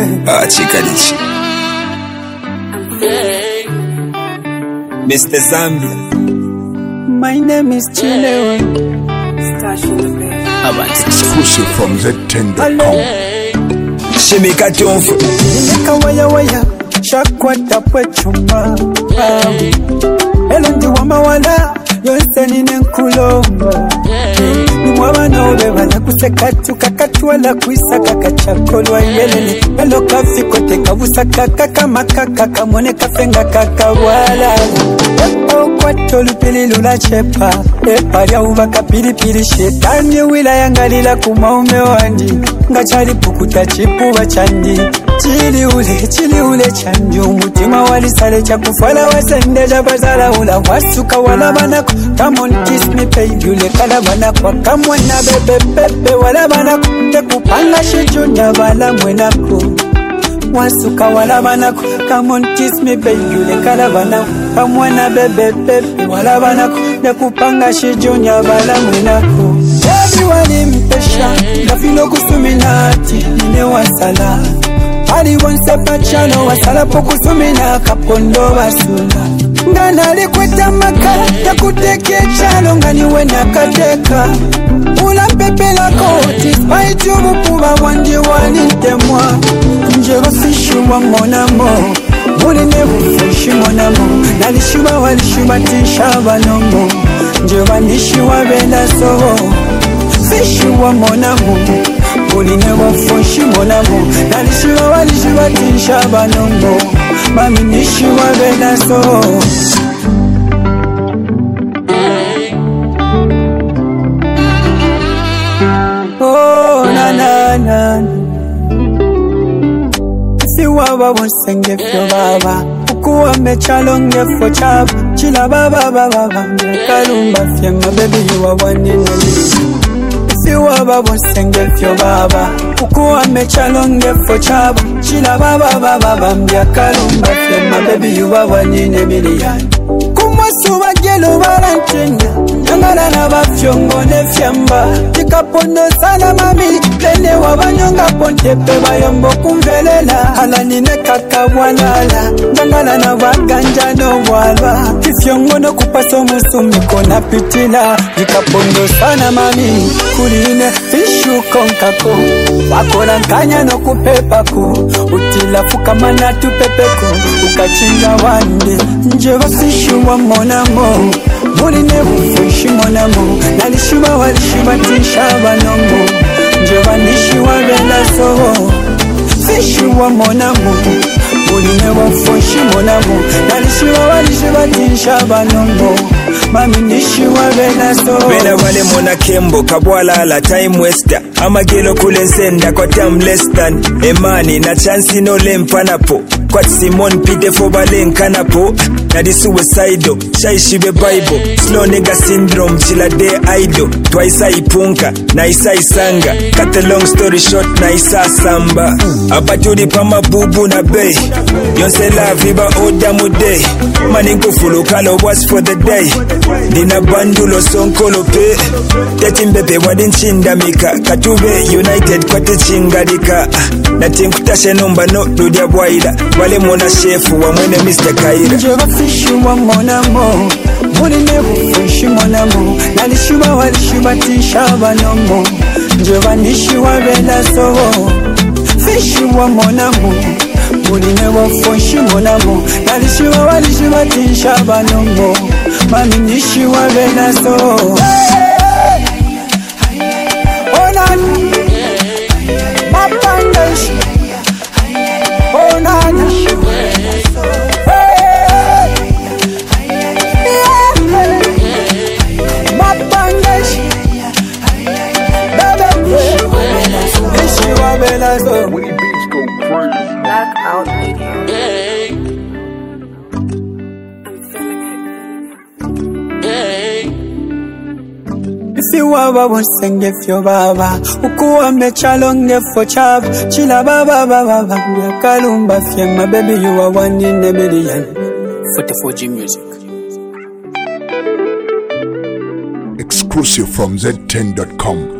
Chikalichi Mr. Zambia. My name is Chilewe. Exclusive from Z10.com. Shemika Tonfu Nileka waya waya shakwata pwechuma Elondi wa mawala yonse nine nkulomba Nimwabana obebala kusekatu kakatuala kuisaka kachakolwa yelele Elo kafiko teka busaka kaka makaka kamone kafenga kaka wala kwa tolupili lula chepa Eparia uvaka pilipili shetani wila yangalila kumaume wandi Ngachali pukuta chipuwa chandi Chili ule chandi umutima wali sale chakufala wasende jabazala ula wasuka wala banako Come on kiss me baby ule kala banako Come on na bebe wala banako Tekupanga shijunya wala mwenako Wasuka wala banako Come on kiss me baby ule kala banako Come on na bebe wala banako Tekupanga shijunya wala mwenako Baby wali mpesha Gafilo kusuminati Nine wasala Ali wanse pachano wasala pokusumina kapondo basula Ngana likweta makala Takuteke chalo ngani nakateka Ula pepe la koti Spaitu bupuba wanje wanitemwa Njero fishu wa monamo Muli nebu fishi monamo Nalishuba walishuba tishaba nomo Njeba nishiwa bela soho Fishu wa monamo Muli nebu fishi monamo Nalishuba walishuba tishaba nomo Mami nishiwa bela soho Si waba wonsenge fyo baba Ukuwa mechalonge fo chaba Chila baba baba Kalumba fianga baby you are one in a million Si waba wonsenge fyo baba Ukuwa mechalonge fo chaba Chila baba baba Kalumba fianga baby you are one in a million Kumwasuba gelo barantenya Nyangala na bafyongo ne fyamba Tikapondo sana mami Lene wabanyonga ponte pe bayombo kumvelela Hala nine kaka wanala Nyangala na waganja no walwa Kifyongo no kupaso musumiko na pitila Tikapondo sana mami Kuline fishu konkako Wakola nkanya no kupepako Utila fukamana tupepeko Ukachinja wande Njeva fishu wa monamo Muli nebu fishi monamo Nalishuba walishuba tishaba nomo Njeva nishiwa bela soho Fishi wa monamo Muli nebu fishi monamo Nalishuba walishuba tishaba nomo Mami nishiwa bela soho Bela wale mona kembo kabwala la time waster Amagelo kule nsenda kwa tam less than Emani na chansi no lempanapo Kwa Simon pide fobale nkanapo Na di suicidal, shaishibe bible Slow nigga syndrome, chila de idol Twaisa ipunka, na isa isanga Cut a long story short, na isa samba Apaturi pama bubu na bay Yonse la viba oda mude Maninko fulu kalo was for the day Dina bandulo sonkolo pe Teti mbepe wadin chinda mika Katube united kwa te chingadika Na tinkutashe numba no dudia bwaila Wale mona shefu wa mwene Mr. Kaira Njeva fishu wa monamo Muli nebu fishi monamo Nalishuba walishuba tishaba nomo Njeva nishiwa bela soho Fishu wa monamo Muli nebu fishi monamo Nalishuba walishuba tishaba nomo Mami nishiwa bela soho Onani Mapandashi Onani Winnie Beats go crazy. Blackout Radio. Si waba wonsenge fyo baba Ukuwa mechalonge fo chaba Chila baba baba Kalumba fianga baby you are one in a million 44G music Exclusive from Z10.com.